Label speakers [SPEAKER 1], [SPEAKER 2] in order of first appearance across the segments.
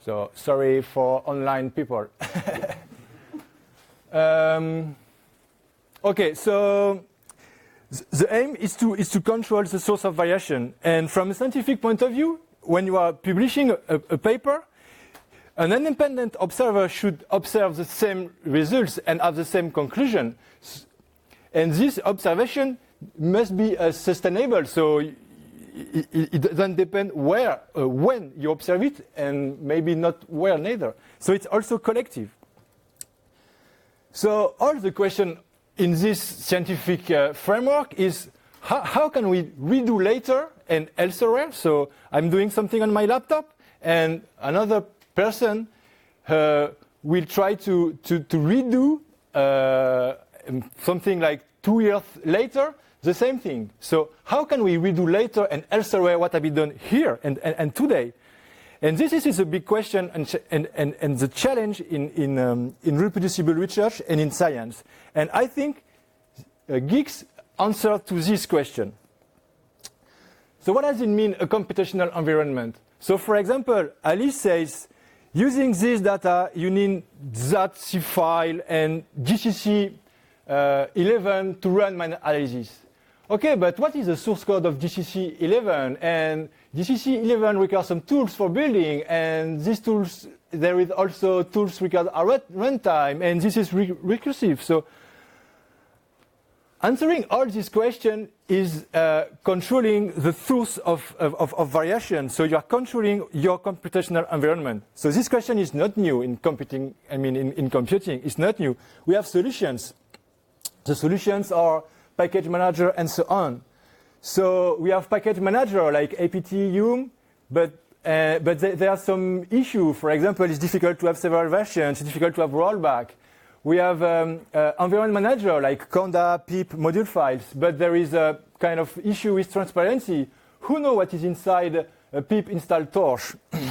[SPEAKER 1] So sorry for online people. Okay, so the aim is to control the source of variation. And from a scientific point of view, when you are publishing a paper, an independent observer should observe the same results and have the same conclusion. And this observation must be sustainable. So it doesn't depend where, when you observe it, and maybe not where neither. So it's also collective. So all the question in this scientific framework is how can we redo later and elsewhere? So I'm doing something on my laptop, and another person will try to redo something like 2 years later, the same thing. So how can we redo later and elsewhere what have been done here and today? And this is a big question and the challenge in reproducible research and in science. And I think GIGS answer to this question. So what does it mean, a computational environment? So for example, Alice says, using this data, you need .c file and GCC 11 to run my analysis. Okay, but what is the source code of GCC 11? And GCC 11 requires some tools for building, and these tools, there is also tools require a runtime, and this is recursive. So answering all these questions is controlling the source of variation. So you are controlling your computational environment. So this question is not new in computing. I mean, in computing, it's not new. We have solutions. The solutions are package manager and so on. So we have package manager like apt, Yum, but there are some issues. For example, it's difficult to have several versions. It's difficult to have rollback. We have environment manager like conda, pip, module files, but there is a kind of issue with transparency. Who knows what is inside a pip install torch?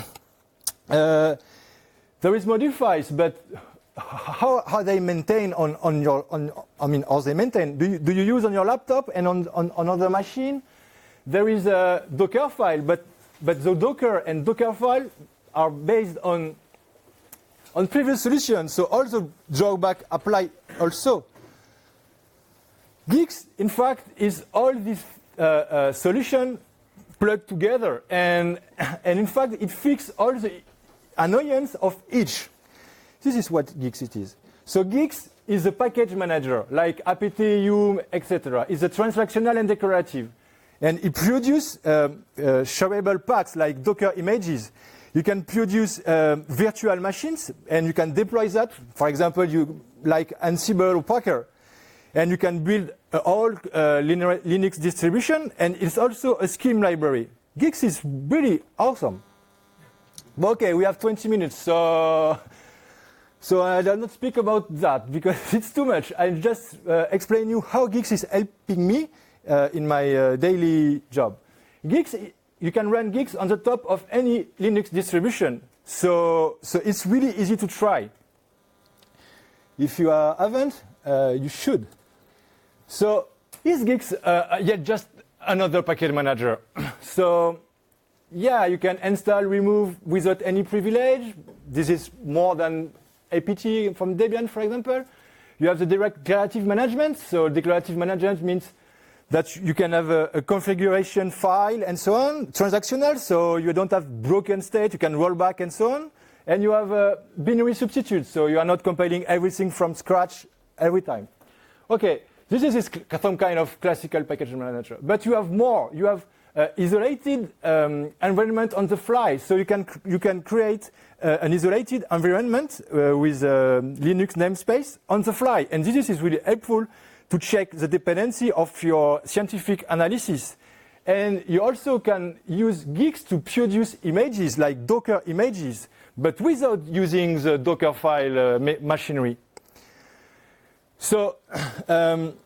[SPEAKER 1] There is module files, but how they maintain on your how they maintain? Do you use on your laptop and on other machine? There is a Docker file, but the Docker and Docker file are based on previous solutions, so all the drawback apply also. GIGS, in fact, is all these solution plugged together, and in fact, it fixes all the annoyance of each. This is what GIGS it is. So GIGS is a package manager, like apt, Yum, etc. It's a transactional and declarative, and it produces shareable paths like Docker images. You can produce virtual machines, and you can deploy that. For example, you like Ansible or Packer, and you can build a whole Linux distribution, and it's also a scheme library. GIGS is really awesome. But okay, we have 20 minutes, so I will not speak about that because it's too much. I'll just explain you how GIGS is helping me in my daily job. GIGS. You can run GIGS on the top of any Linux distribution. So it's really easy to try. If you haven't, you should. So is GIGS yet just another package manager? So yeah, you can install, remove without any privilege. This is more than apt from Debian, for example. You have the declarative management. So declarative management means that you can have a configuration file and so on, transactional, so you don't have broken state, you can roll back and so on. And you have a binary substitute, so you are not compiling everything from scratch every time. Okay, this is some kind of classical package manager. But you have more. You have isolated environment on the fly. So you can create an isolated environment with Linux namespace on the fly. And this is really helpful to check the dependency of your scientific analysis. And you also can use GIGS to produce images like Docker images, but without using the Docker file machinery. So